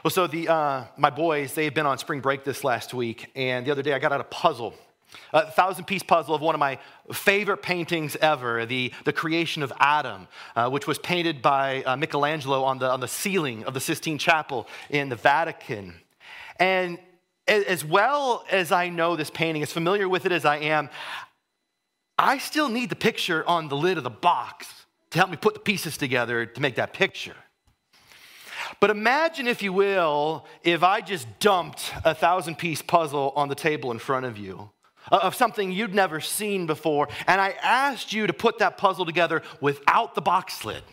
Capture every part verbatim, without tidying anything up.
Well, so the uh, my boys, they've been on spring break this last week, and the other day I got out a puzzle, a thousand-piece puzzle of one of my favorite paintings ever, the, the creation of Adam, uh, which was painted by uh, Michelangelo on the, on the ceiling of the Sistine Chapel in the Vatican. And as well as I know this painting, as familiar with it as I am, I still need the picture on the lid of the box to help me put the pieces together to make that picture. But imagine, if you will, if I just dumped a thousand-piece puzzle on the table in front of you of something you'd never seen before, and I asked you to put that puzzle together without the box lid.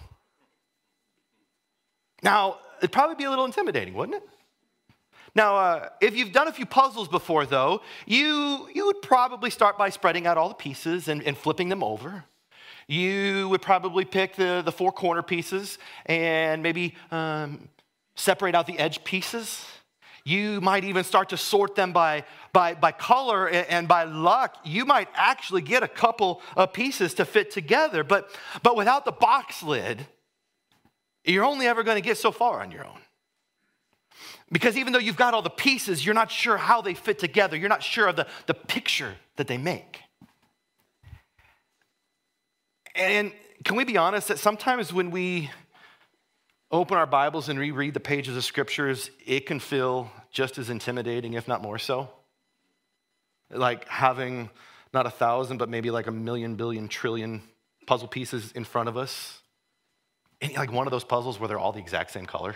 Now, it'd probably be a little intimidating, wouldn't it? Now, uh, if you've done a few puzzles before, though, you, you would probably start by spreading out all the pieces and, and flipping them over. You would probably pick the, the four corner pieces and maybe um, separate out the edge pieces. You might even start to sort them by, by, by color, and by luck, you might actually get a couple of pieces to fit together. But, but without the box lid, you're only ever going to get so far on your own. Because even though you've got all the pieces, you're not sure how they fit together. You're not sure of the, the picture that they make. And can we be honest that sometimes when we open our Bibles and reread the pages of Scriptures, it can feel just as intimidating, if not more so? Like having not a thousand, but maybe like a million, billion, trillion puzzle pieces in front of us. And like one of those puzzles where they're all the exact same color.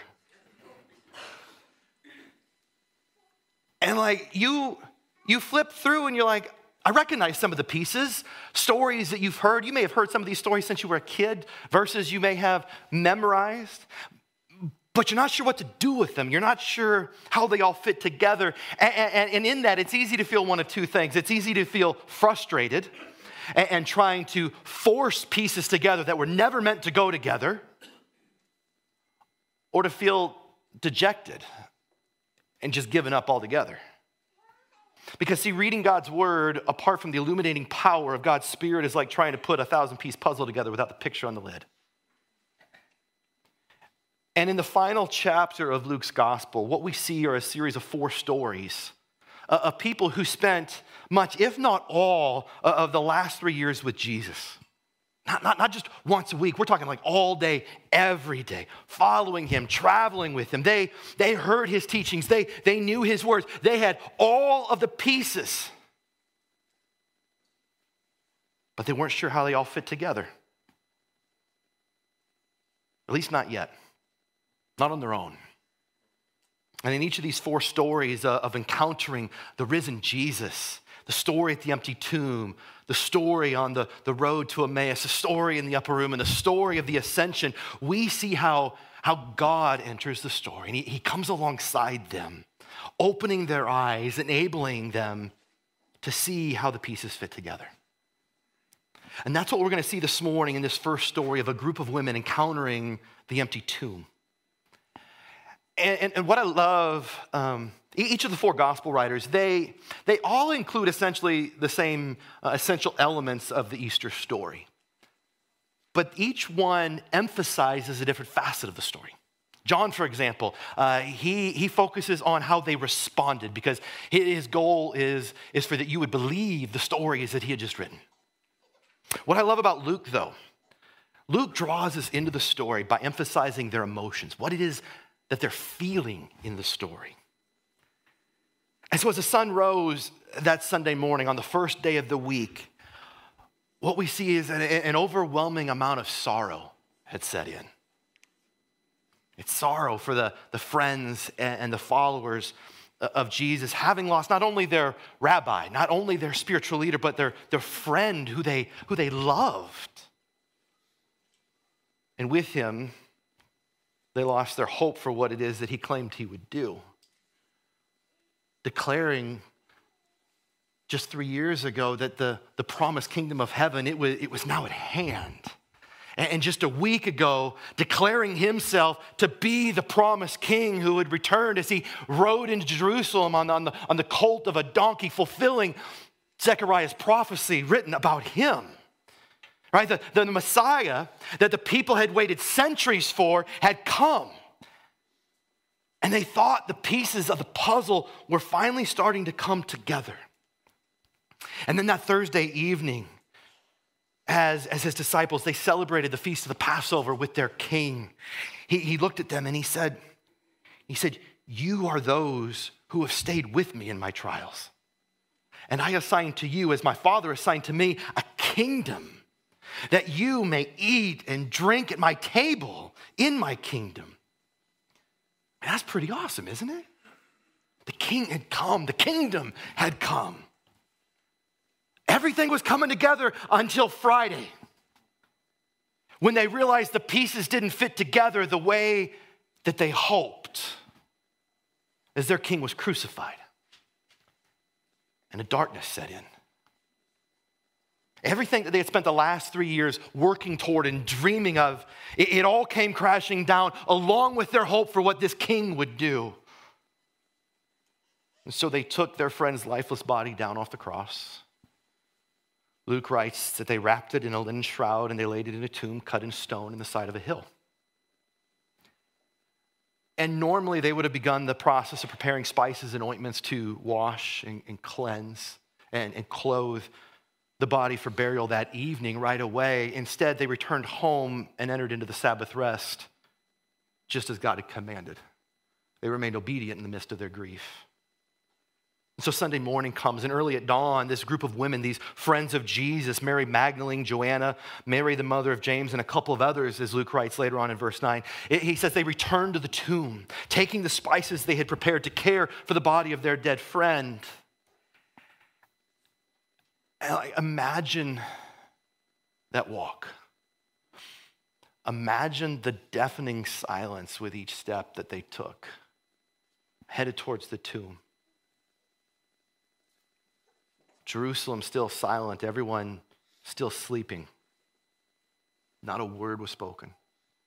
And like you, you flip through and you're like, I recognize some of the pieces, stories that you've heard. You may have heard some of these stories since you were a kid, verses you may have memorized, but you're not sure what to do with them. You're not sure how they all fit together. And, and, and in that, it's easy to feel one of two things. It's easy to feel frustrated and, and trying to force pieces together that were never meant to go together, or to feel dejected and just given up altogether. Because see, reading God's word, apart from the illuminating power of God's Spirit, is like trying to put a thousand-piece puzzle together without the picture on the lid. And in the final chapter of Luke's gospel, what we see are a series of four stories of people who spent much, if not all, of the last three years with Jesus. Not, not, not just once a week. We're talking like all day, every day, following him, traveling with him. They, they heard his teachings. They, they knew his words. They had all of the pieces, but they weren't sure how they all fit together. At least not yet. Not on their own. And in each of these four stories uh, of encountering the risen Jesus, the story at the empty tomb, the story on the, the road to Emmaus, the story in the upper room, and the story of the ascension, we see how, how God enters the story. And he, he comes alongside them, opening their eyes, enabling them to see how the pieces fit together. And that's what we're going to see this morning in this first story of a group of women encountering the empty tomb. And, and, and what I love, um, each of the four gospel writers, they, they all include essentially the same uh, essential elements of the Easter story. But each one emphasizes a different facet of the story. John, for example, uh, he, he focuses on how they responded, because his goal is, is for that you would believe the stories that he had just written. What I love about Luke, though, Luke draws us into the story by emphasizing their emotions, what it is that they're feeling in the story. And so as the sun rose that Sunday morning on the first day of the week, what we see is an, an overwhelming amount of sorrow had set in. It's sorrow for the, the friends and the followers of Jesus, having lost not only their rabbi, not only their spiritual leader, but their, their friend who they, who they loved. And with him, they lost their hope for what it is that he claimed he would do. Declaring just three years ago that the, the promised kingdom of heaven, it was, it was now at hand. And, and just a week ago, declaring himself to be the promised king who had returned as he rode into Jerusalem on, on, the, on the colt of a donkey, fulfilling Zechariah's prophecy written about him. Right? The, the Messiah that the people had waited centuries for had come. And they thought the pieces of the puzzle were finally starting to come together. And then that Thursday evening, as, as his disciples, they celebrated the feast of the Passover with their king. He, he looked at them and he said, he said, you are those who have stayed with me in my trials. And I assign to you, as my Father assigned to me, a kingdom, that you may eat and drink at my table in my kingdom. And that's pretty awesome, isn't it? The king had come. The kingdom had come. Everything was coming together until Friday, when they realized the pieces didn't fit together the way that they hoped, as their king was crucified and a darkness set in. Everything that they had spent the last three years working toward and dreaming of, it, it all came crashing down along with their hope for what this king would do. And so they took their friend's lifeless body down off the cross. Luke writes that they wrapped it in a linen shroud and they laid it in a tomb cut in stone in the side of a hill. And normally they would have begun the process of preparing spices and ointments to wash and, and cleanse and, and clothe the body for burial that evening right away. Instead, they returned home and entered into the Sabbath rest, just as God had commanded. They remained obedient in the midst of their grief. So Sunday morning comes, and early at dawn, this group of women, these friends of Jesus, Mary Magdalene, Joanna, Mary the mother of James, and a couple of others, as Luke writes later on in verse nine, it, he says they returned to the tomb, taking the spices they had prepared to care for the body of their dead friend. And like, imagine that walk. Imagine the deafening silence with each step that they took, headed towards the tomb. Jerusalem still silent, everyone still sleeping. Not a word was spoken.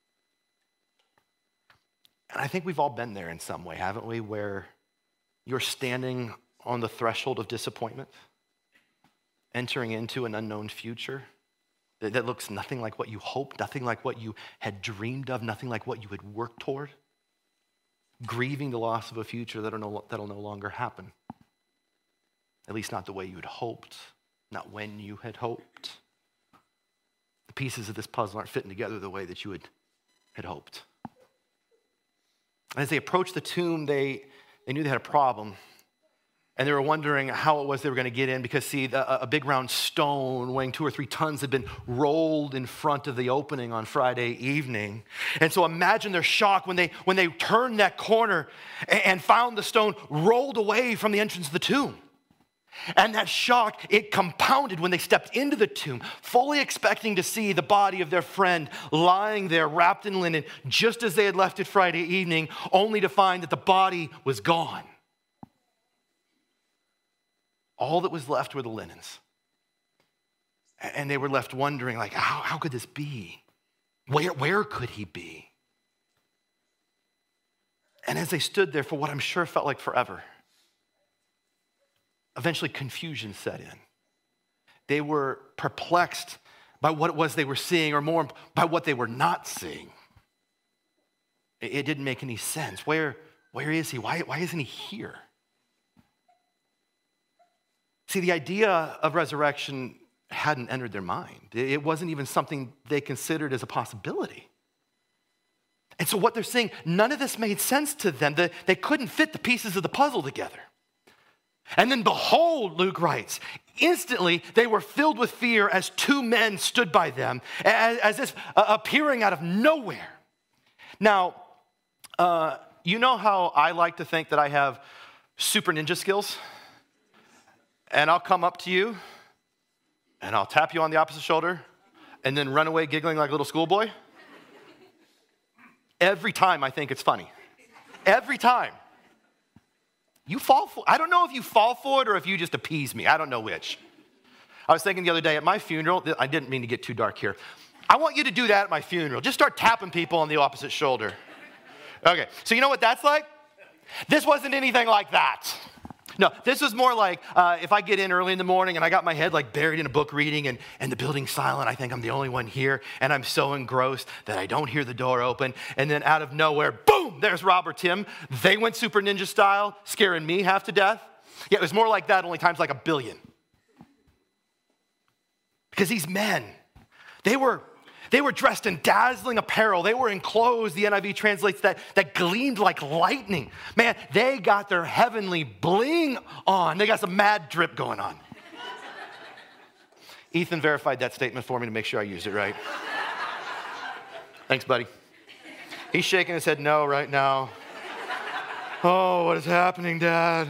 And I think we've all been there in some way, haven't we? Where you're standing on the threshold of disappointment, entering into an unknown future that, that looks nothing like what you hoped, nothing like what you had dreamed of, nothing like what you had worked toward, grieving the loss of a future that'll no, that'll no longer happen. At least not the way you had hoped, not when you had hoped. The pieces of this puzzle aren't fitting together the way that you had, had hoped. As they approached the tomb, they, they knew they had a problem. And they were wondering how it was they were going to get in because, see, a, a big round stone weighing two or three tons had been rolled in front of the opening on Friday evening. And so imagine their shock when they, when they turned that corner and, and found the stone rolled away from the entrance of the tomb. And that shock, it compounded when they stepped into the tomb, fully expecting to see the body of their friend lying there wrapped in linen, just as they had left it Friday evening, only to find that the body was gone. All that was left were the linens. And they were left wondering, like, how, how could this be? Where, where could he be? And as they stood there for what I'm sure felt like forever, eventually confusion set in. They were perplexed by what it was they were seeing, or more by what they were not seeing. It, it didn't make any sense. Where, where is he? Why, why isn't he here? See, the idea of resurrection hadn't entered their mind. It wasn't even something they considered as a possibility. And so what they're saying, none of this made sense to them. They couldn't fit the pieces of the puzzle together. And then behold, Luke writes, instantly they were filled with fear as two men stood by them, as, as if uh, appearing out of nowhere. Now, uh, you know how I like to think that I have super ninja skills? And I'll come up to you, and I'll tap you on the opposite shoulder, and then run away giggling like a little schoolboy? Every time I think it's funny. Every time. You fall for I don't know if you fall for it or if you just appease me. I don't know which. I was thinking the other day at my funeral, I didn't mean to get too dark here. I want you to do that at my funeral. Just start tapping people on the opposite shoulder. Okay, so you know what that's like? This wasn't anything like that. No, this was more like uh, if I get in early in the morning and I got my head like buried in a book reading and, and the building's silent, I think I'm the only one here, and I'm so engrossed that I don't hear the door open, and then out of nowhere, boom, there's Rob or Tim. They went super ninja style, scaring me half to death. Yeah, it was more like that, only times like a billion. Because these men, they were... They were dressed in dazzling apparel. They were in clothes, the N I V translates, that, that gleamed like lightning. Man, they got their heavenly bling on. They got some mad drip going on. Ethan verified that statement for me to make sure I used it right. Thanks, buddy. He's shaking his head no right now. Oh, what is happening, Dad?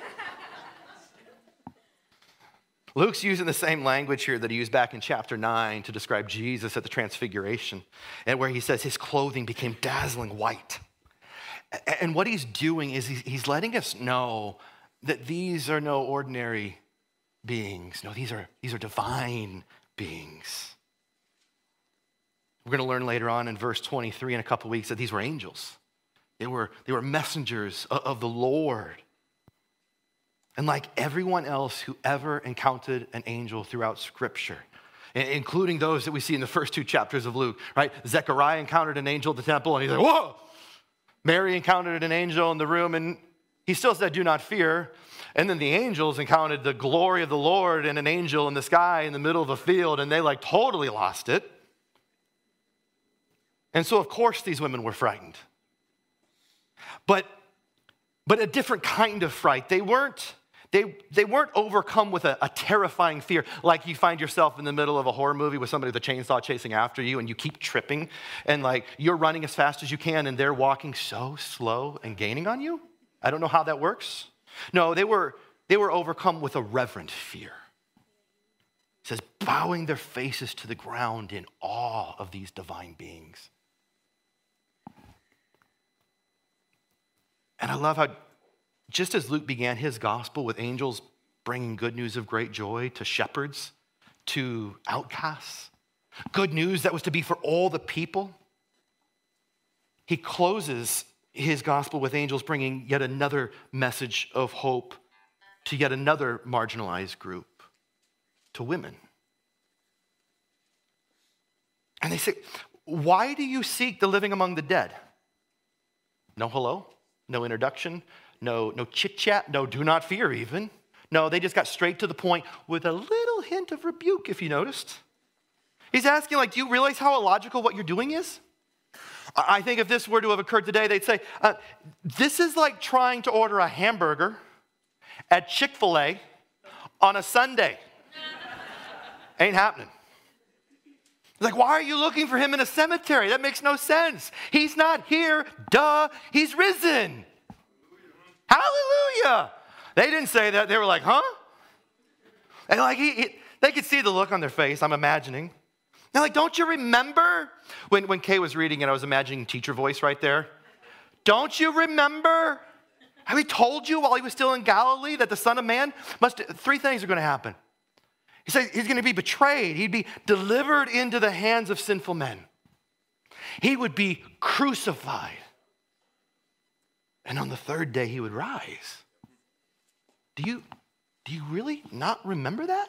Luke's using the same language here that he used back in chapter nine to describe Jesus at the Transfiguration, and where he says his clothing became dazzling white. And what he's doing is he's letting us know that these are no ordinary beings. No, these are, these are divine beings. We're going to learn later on in verse twenty-three in a couple weeks that these were angels. They were, they were messengers of the Lord. And like everyone else who ever encountered an angel throughout Scripture, including those that we see in the first two chapters of Luke, right? Zechariah encountered an angel at the temple, and he's like, whoa! Mary encountered an angel in the room, and he still said, do not fear. And then the angels encountered the glory of the Lord and an angel in the sky in the middle of a field, and they like totally lost it. And so, of course, these women were frightened. But, but a different kind of fright. They weren't They, they weren't overcome with a, a terrifying fear, like you find yourself in the middle of a horror movie with somebody with a chainsaw chasing after you and you keep tripping and like you're running as fast as you can and they're walking so slow and gaining on you. I don't know how that works. No, they were, they were overcome with a reverent fear. It says, bowing their faces to the ground in awe of these divine beings. And I love how just as Luke began his gospel with angels bringing good news of great joy to shepherds, to outcasts, good news that was to be for all the people, he closes his gospel with angels bringing yet another message of hope to yet another marginalized group, to women. And they say, why do you seek the living among the dead? No hello, no introduction, No, no chit-chat, no do not fear even. No, they just got straight to the point with a little hint of rebuke, if you noticed. He's asking, like, do you realize how illogical what you're doing is? I think if this were to have occurred today, they'd say, uh, this is like trying to order a hamburger at Chick-fil-A on a Sunday. Ain't happening. It's like, why are you looking for him in a cemetery? That makes no sense. He's not here, duh, he's risen. Hallelujah. They didn't say that. They were like, huh? And like he, he, they could see the look on their face, I'm imagining. They're like, don't you remember? When, when Kay was reading it, I was imagining teacher voice right there. Don't you remember? Have he told you while he was still in Galilee that the Son of Man must, three things are going to happen. He said he's going to be betrayed. He'd be delivered into the hands of sinful men. He would be crucified. And on the third day, he would rise. Do you, do you really not remember that?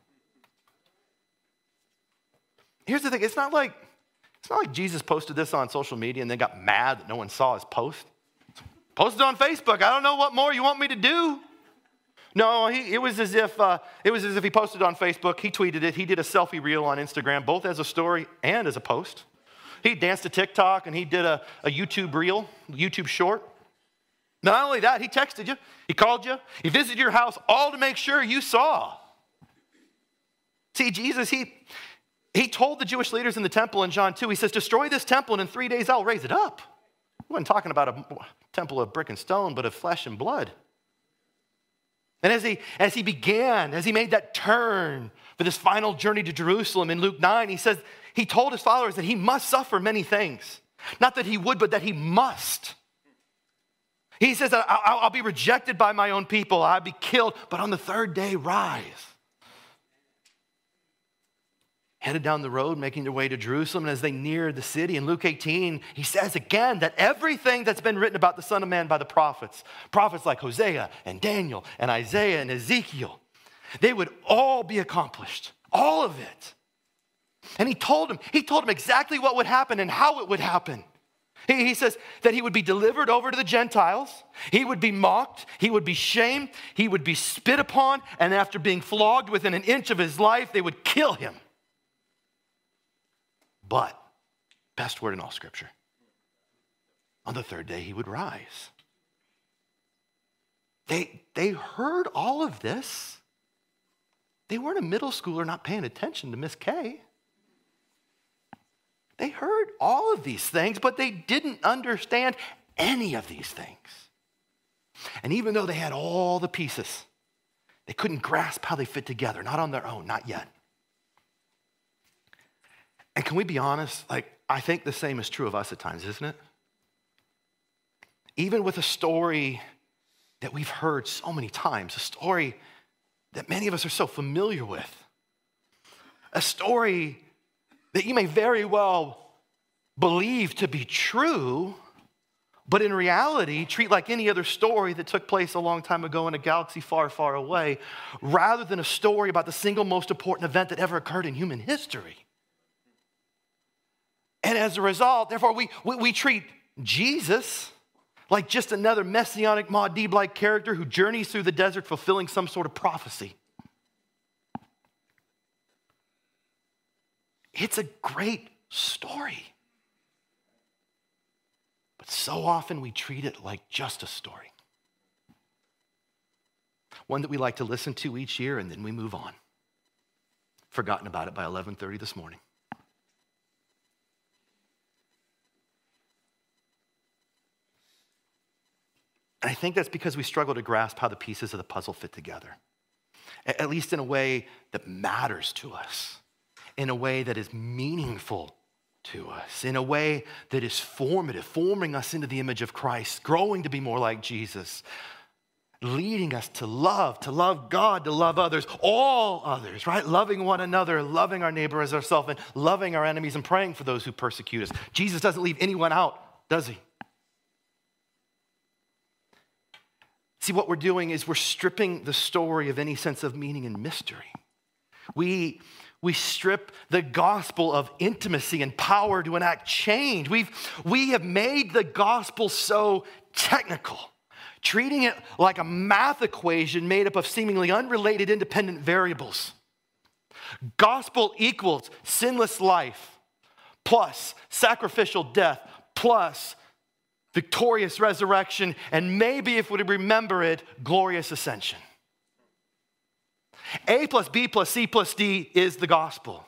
Here's the thing. It's not like, it's not like Jesus posted this on social media and then got mad that no one saw his post. Posted on Facebook. I don't know what more you want me to do. No, he, it was as if uh, it was as if he posted on Facebook. He tweeted it. He did a selfie reel on Instagram, both as a story and as a post. He danced to TikTok and he did a, a YouTube reel, YouTube short. Not only that, he texted you, he called you, he visited your house, all to make sure you saw. See, Jesus, he, he told the Jewish leaders in the temple in John two, he says, destroy this temple and in three days I'll raise it up. He wasn't talking about a temple of brick and stone, but of flesh and blood. And as he, as he began, as he made that turn for this final journey to Jerusalem in Luke nine, he says, he told his followers that he must suffer many things. Not that he would, but that he must. He says that I'll, I'll be rejected by my own people. I'll be killed, but on the third day rise. headed down the road, making their way to Jerusalem. And as they neared the city, in Luke eighteen, he says again that everything that's been written about the Son of Man by the prophets, prophets like Hosea and Daniel and Isaiah and Ezekiel, they would all be accomplished, all of it. And he told him, he told him exactly what would happen and how it would happen. He, he says that he would be delivered over to the Gentiles, he would be mocked, he would be shamed, he would be spit upon, and after being flogged within an inch of his life, they would kill him. But, best word in all Scripture, on the third day he would rise. They, they heard all of this. They weren't a middle schooler not paying attention to Miss Kay. They heard all of these things, but they didn't understand any of these things. And even though they had all the pieces, they couldn't grasp how they fit together, not on their own, not yet. And can we be honest? Like, I think the same is true of us at times, isn't it? Even with a story that we've heard so many times, a story that many of us are so familiar with, a story that you may very well believe to be true, but in reality, treat like any other story that took place a long time ago in a galaxy far, far away, rather than a story about the single most important event that ever occurred in human history. And as a result, therefore, we, we, we treat Jesus like just another messianic Muad'Dib-like character who journeys through the desert fulfilling some sort of prophecy. It's a great story. But so often we treat it like just a story. One that we like to listen to each year and then we move on. Forgotten about it by eleven thirty this morning. And I think that's because we struggle to grasp how the pieces of the puzzle fit together, at least in a way that matters to us, in a way that is meaningful to us, in a way that is formative, forming us into the image of Christ, growing to be more like Jesus, leading us to love, to love God, to love others, all others, right? Loving one another, loving our neighbor as ourselves, and loving our enemies and praying for those who persecute us. Jesus doesn't leave anyone out, does he? See, what we're doing is we're stripping the story of any sense of meaning and mystery. We, we strip the gospel of intimacy and power to enact change. We've, we have made the gospel so technical, treating it like a math equation made up of seemingly unrelated independent variables. Gospel equals sinless life plus sacrificial death plus victorious resurrection, and maybe, if we remember it, glorious ascension. A plus B plus C plus D is the gospel.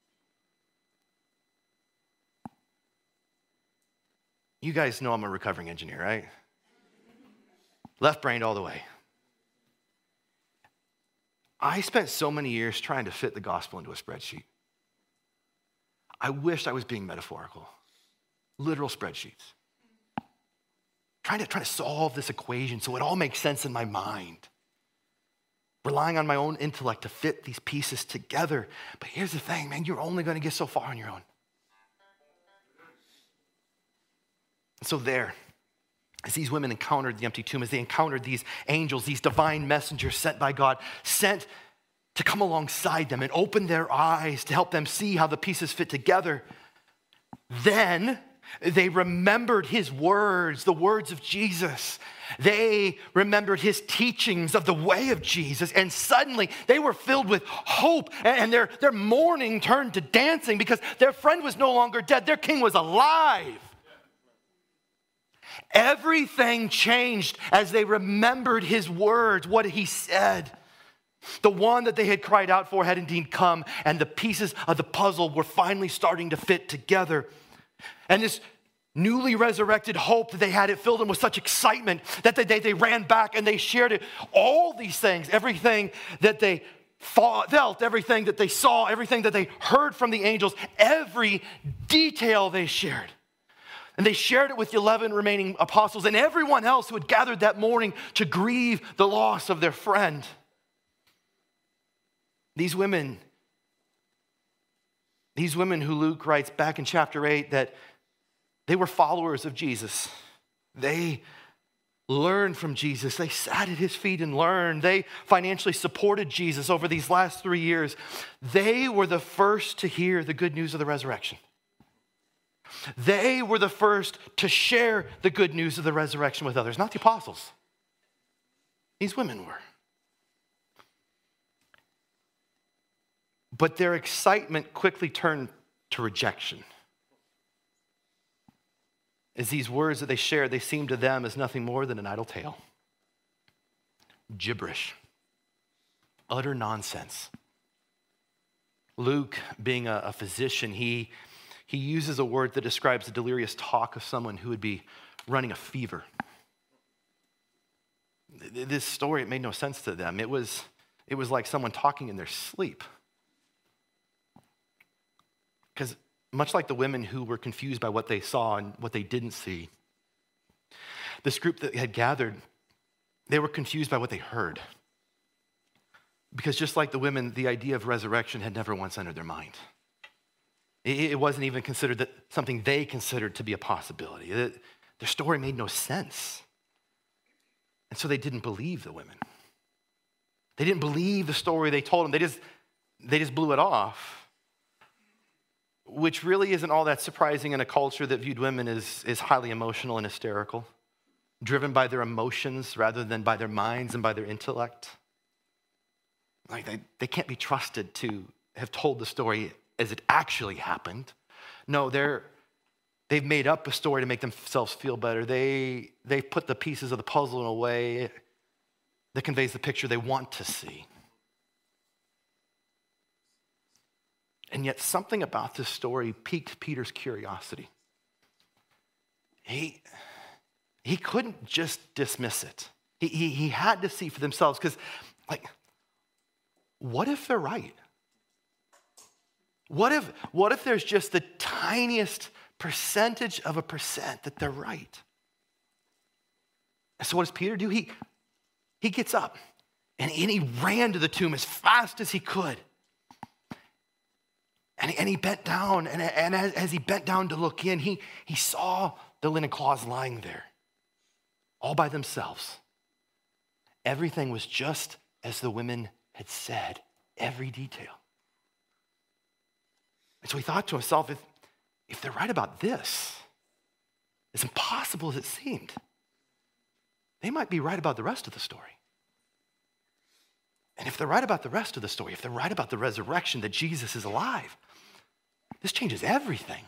You guys know I'm a recovering engineer, right? Left-brained all the way. I spent so many years trying to fit the gospel into a spreadsheet. I wished I was being metaphorical. Literal spreadsheets. Trying to, trying to solve this equation so it all makes sense in my mind. Relying on my own intellect to fit these pieces together. But here's the thing, man, you're only going to get so far on your own. And so there, as these women encountered the empty tomb, as they encountered these angels, these divine messengers sent by God, sent to come alongside them and open their eyes to help them see how the pieces fit together, then they remembered his words, the words of Jesus. They remembered his teachings of the way of Jesus, and suddenly they were filled with hope, and their, their mourning turned to dancing because their friend was no longer dead. Their king was alive. Everything changed as they remembered his words, what he said. The one that they had cried out for had indeed come, and the pieces of the puzzle were finally starting to fit together. And this newly resurrected hope that they had, it filled them with such excitement that they, they, they ran back and they shared it. All these things, everything that they felt, everything that they saw, everything that they heard from the angels, every detail they shared. And they shared it with the eleven remaining apostles and everyone else who had gathered that morning to grieve the loss of their friend. These women These women who Luke writes back in chapter eight that they were followers of Jesus. They learned from Jesus. They sat at his feet and learned. They financially supported Jesus over these last three years. They were the first to hear the good news of the resurrection. They were the first to share the good news of the resurrection with others, not the apostles. These women were. But their excitement quickly turned to rejection. As these words that they shared, they seemed to them as nothing more than an idle tale. Gibberish. Utter nonsense. Luke, being a, a physician, he, he uses a word that describes the delirious talk of someone who would be running a fever. This story, it made no sense to them. It was, it was like someone talking in their sleep. Because much like the women who were confused by what they saw and what they didn't see, this group that had gathered, they were confused by what they heard. Because just like the women, the idea of resurrection had never once entered their mind. It wasn't even considered that something they considered to be a possibility. Their story made no sense. And so they didn't believe the women. They didn't believe the story they told them. They just, they just blew it off. Which really isn't all that surprising in a culture that viewed women as, as highly emotional and hysterical, driven by their emotions rather than by their minds and by their intellect. Like they, they can't be trusted to have told the story as it actually happened. No, they're, they've made up a story to make themselves feel better. They, they've put the pieces of the puzzle in a way that conveys the picture they want to see. And yet something about this story piqued Peter's curiosity. He, he couldn't just dismiss it. He, he, he had to see for themselves because, like, what if they're right? What if, what if there's just the tiniest percentage of a percent that they're right? And so what does Peter do? He, he gets up and, and he ran to the tomb as fast as he could. And he, and he bent down, and, and as, as he bent down to look in, he, he saw the linen cloths lying there, all by themselves. Everything was just as the women had said, every detail. And so he thought to himself, if, if they're right about this, as impossible as it seemed, they might be right about the rest of the story. And if they're right about the rest of the story, if they're right about the resurrection, that Jesus is alive, this changes everything.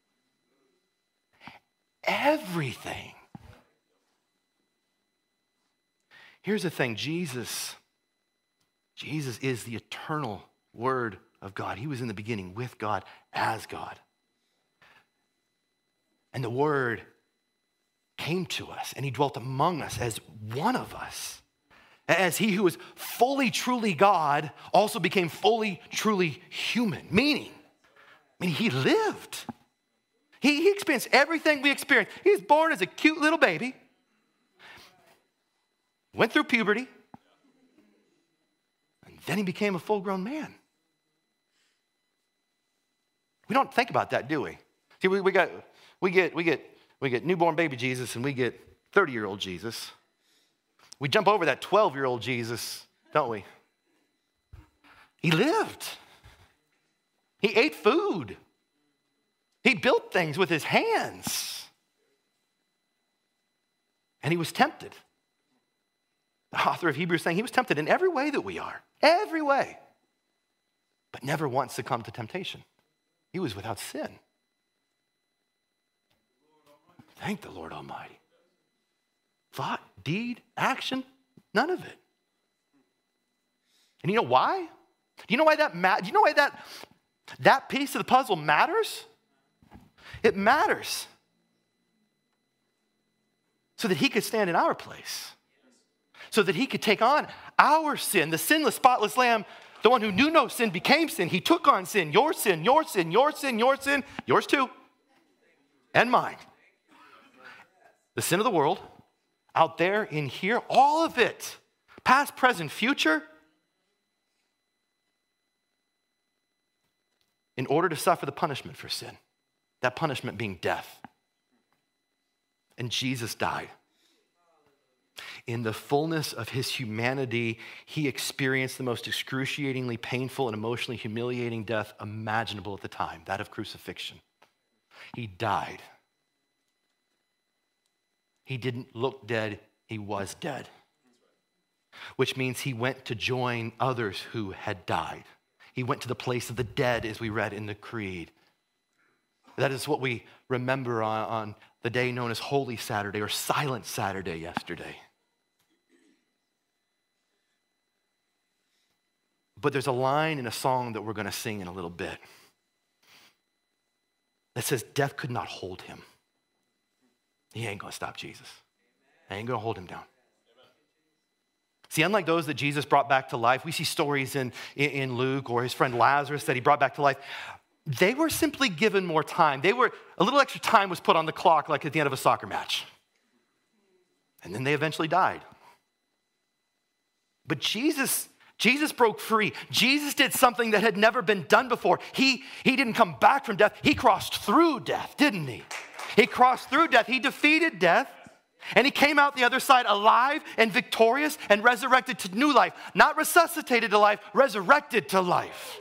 Everything. Here's the thing, Jesus, Jesus is the eternal Word of God. He was in the beginning with God as God. And the Word came to us and he dwelt among us as one of us. As he who was fully, truly God also became fully, truly human. Meaning, I mean, he lived. He, he experienced everything we experienced. He was born as a cute little baby. Went through puberty. And then he became a full-grown man. We don't think about that, do we? See, we, we, got, we, get, we, get, we get newborn baby Jesus and we get thirty-year-old Jesus. We jump over that twelve-year-old Jesus, don't we? He lived. He ate food. He built things with his hands. And he was tempted. The author of Hebrews is saying he was tempted in every way that we are. Every way. But never once succumbed to temptation. He was without sin. Thank the Lord Almighty. Thought, deed, action, none of it. And you know why? Do you know why that ma- do you know why that, that piece of the puzzle matters? It matters so that he could stand in our place. So that he could take on our sin, the sinless, spotless lamb, the one who knew no sin became sin. He took on sin, your sin, your sin, your sin, your sin, yours too, and mine. The sin of the world, out there, in here, all of it, past, present, future. in order to suffer the punishment for sin, that punishment being death. And Jesus died. In the fullness of his humanity, he experienced the most excruciatingly painful and emotionally humiliating death imaginable at the time, that of crucifixion. He died. He didn't look dead, he was dead. Which means he went to join others who had died. He went to the place of the dead, as we read in the Creed. That is what we remember on, on the day known as Holy Saturday or Silent Saturday yesterday. But there's a line in a song that we're going to sing in a little bit that says, death could not hold him. He ain't going to stop Jesus. He ain't going to hold him down. See, unlike those that Jesus brought back to life, we see stories in, in Luke or his friend Lazarus that he brought back to life. They were simply given more time. They were, a little extra time was put on the clock like at the end of a soccer match. And then they eventually died. But Jesus, Jesus broke free. Jesus did something that had never been done before. He, he didn't come back from death. He crossed through death, didn't he? He crossed through death. He defeated death. And he came out the other side alive and victorious and resurrected to new life. Not resuscitated to life, resurrected to life.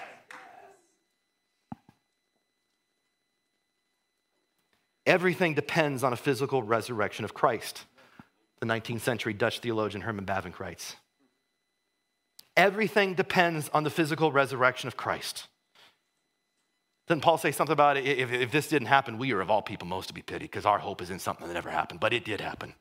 Everything depends on a physical resurrection of Christ. The nineteenth century Dutch theologian Herman Bavinck writes. Everything depends on the physical resurrection of Christ. Doesn't Paul say something about it? If, if this didn't happen, we are of all people most to be pitied because our hope is in something that never happened. But it did happen.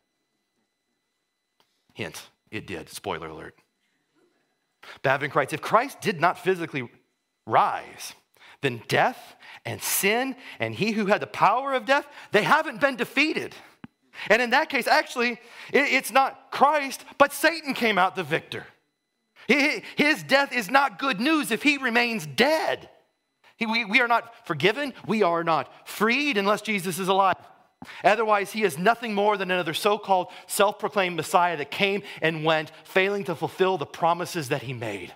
Hint, it did. Spoiler alert. Bavinck writes, if Christ did not physically rise, then death and sin and he who had the power of death, they haven't been defeated. And in that case, actually, it's not Christ, but Satan came out the victor. His death is not good news if he remains dead. We, we are not forgiven. We are not freed unless Jesus is alive. Otherwise, he is nothing more than another so-called self-proclaimed Messiah that came and went, failing to fulfill the promises that he made.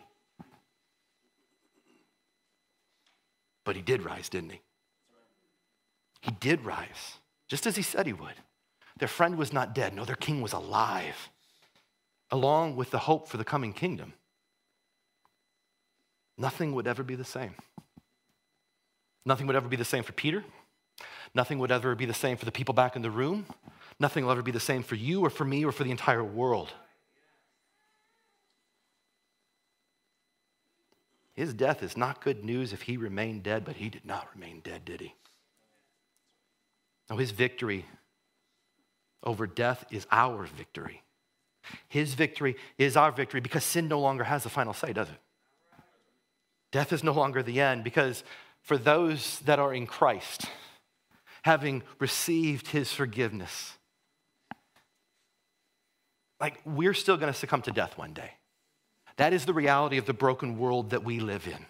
But he did rise, didn't he? He did rise, just as he said he would. Their friend was not dead. No, their king was alive, along with the hope for the coming kingdom. Nothing would ever be the same. Nothing would ever be the same for Peter. Nothing would ever be the same for the people back in the room. Nothing will ever be the same for you or for me or for the entire world. His death is not good news if he remained dead, but he did not remain dead, did he? No, his victory over death is our victory. His victory is our victory because sin no longer has the final say, does it? Death is no longer the end because for those that are in Christ, having received his forgiveness, like we're still going to succumb to death one day. That is the reality of the broken world that we live in.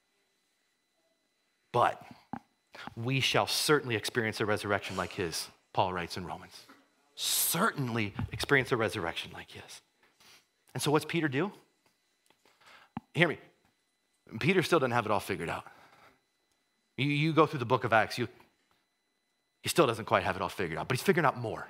But we shall certainly experience a resurrection like his, Paul writes in Romans. Certainly experience a resurrection like his. And so what's Peter do? Hear me. Peter still doesn't have it all figured out. You, you go through the book of Acts, you, he still doesn't quite have it all figured out, but he's figuring out more.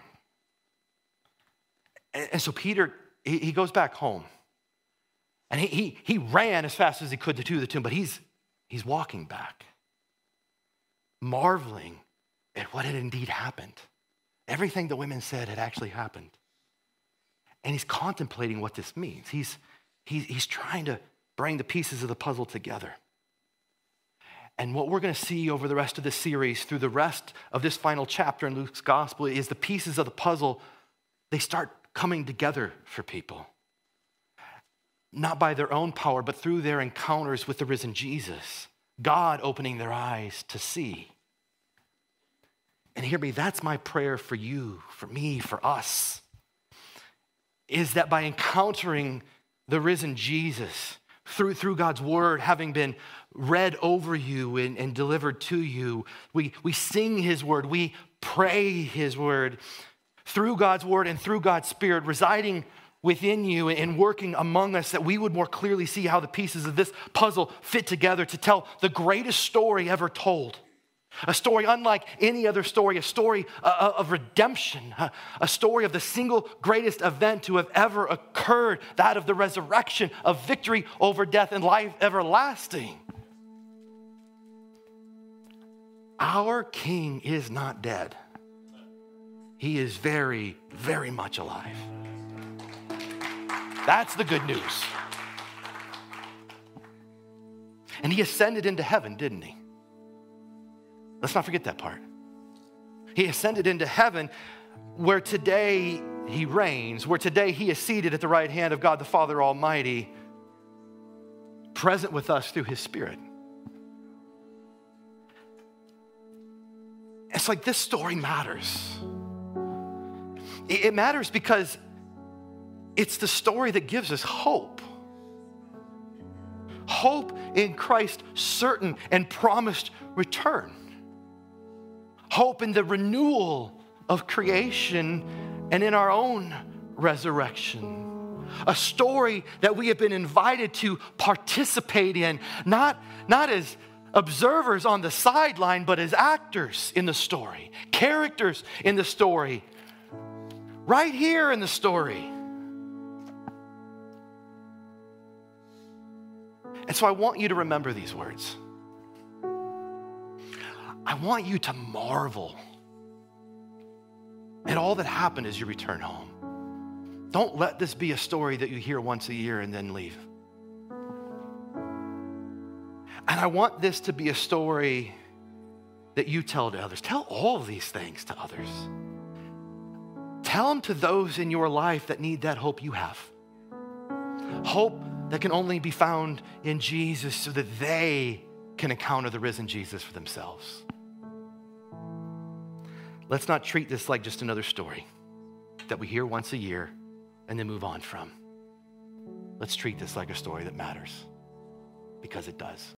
And, and so Peter, he, he goes back home. And he, he, he ran as fast as he could to the tomb, but he's, he's walking back, marveling at what had indeed happened. Everything the women said had actually happened. And he's contemplating what this means. He's, he's, he's trying to bring the pieces of the puzzle together. And what we're going to see over the rest of this series, through the rest of this final chapter in Luke's gospel, is the pieces of the puzzle, they start coming together for people. Not by their own power, but through their encounters with the risen Jesus. God opening their eyes to see. And hear me, that's my prayer for you, for me, for us, is that by encountering the risen Jesus, through, through God's word having been read over you and, and delivered to you, we, we sing his word, we pray his word, through God's word and through God's spirit residing within you and working among us, that we would more clearly see how the pieces of this puzzle fit together to tell the greatest story ever told. A story unlike any other story, a story of redemption, a story of the single greatest event to have ever occurred, that of the resurrection, of victory over death and life everlasting. Our King is not dead. He is very, very much alive. That's the good news. And he ascended into heaven, didn't he? Let's not forget that part. He ascended into heaven where today he reigns, where today he is seated at the right hand of God the Father Almighty, present with us through his Spirit. It's like this story matters. It matters because it's the story that gives us hope. Hope in Christ's certain and promised return. Hope in the renewal of creation and in our own resurrection. A story that we have been invited to participate in, not, not as observers on the sideline, but as actors in the story, characters in the story, right here in the story. And so I want you to remember these words. I want you to marvel at all that happened as you return home. Don't let this be a story that you hear once a year and then leave. And I want this to be a story that you tell to others. Tell all of these things to others. Tell them to those in your life that need that hope you have. Hope that can only be found in Jesus so that they can encounter the risen Jesus for themselves. Let's not treat this like just another story that we hear once a year and then move on from. Let's treat this like a story that matters, because it does.